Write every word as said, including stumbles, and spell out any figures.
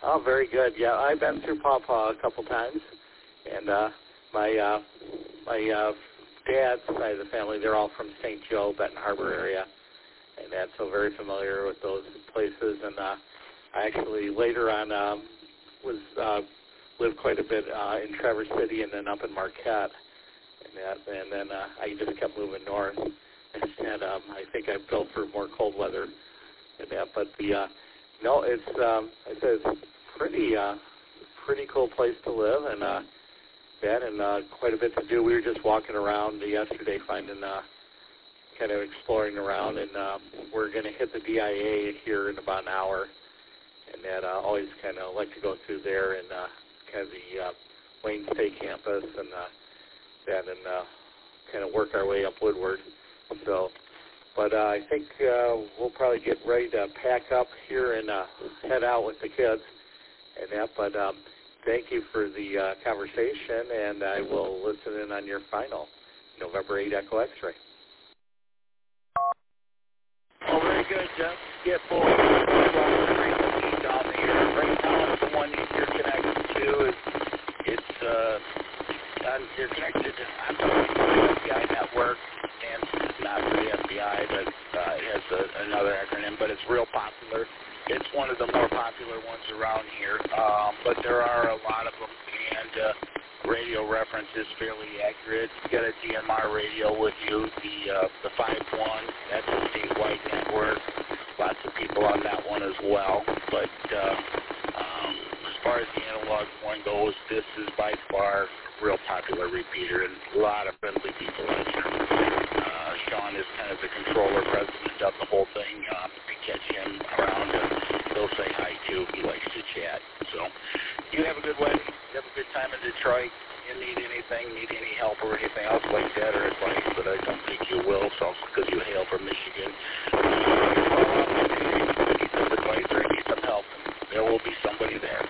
Oh, very good. Yeah, I've been through Paw Paw a couple times, and uh, my uh, my uh, dad's side of the family, they're all from Saint Joe, Benton Harbor area, and that's so very familiar with those places. And uh, I actually later on um, was uh, lived quite a bit uh, in Traverse City and then up in Marquette, and that, and then uh, I just kept moving north. And um, I think I built for more cold weather and that, but the uh, no, it's um, I said it's pretty uh, pretty cool place to live, and uh, that and uh, quite a bit to do. We were just walking around yesterday, finding uh, kind of exploring around, and uh, we're going to hit the D I A here in about an hour, and that uh, always kind of like to go through there and uh, kind of the uh, Wayne State campus and uh, that and uh, kind of work our way up Woodward. So, but uh, I think uh, we'll probably get ready to pack up here and uh, head out with the kids and that. But um, thank you for the uh, conversation, and I will listen in on your final, November eighth Echo X-ray. Oh, very good, Jeff. Yeah, full down here. Right now, the one that you're connected to is it's uh, on, you're connected on the F B I network. And it's not for the F B I, but uh, it has a, another acronym, but it's real popular. It's one of the more popular ones around here, um, but there are a lot of them, and uh, radio reference is fairly accurate. You got a D M R radio with you, the uh, the five one, that's a statewide network. Lots of people on that one as well, but uh, um, as far as the analog one goes, this is by far a real popular repeater, and a lot of friendly people on here. Uh, Sean is kind of the controller, president of the whole thing. Uh, if you catch him around, uh, he'll say hi too. He likes to chat. So you have a good wedding. You have a good time in Detroit. You need anything, need any help or anything else like that or advice, but I don't think you will, so because you hail from Michigan. Uh, need some advice or need some help, there will be somebody there.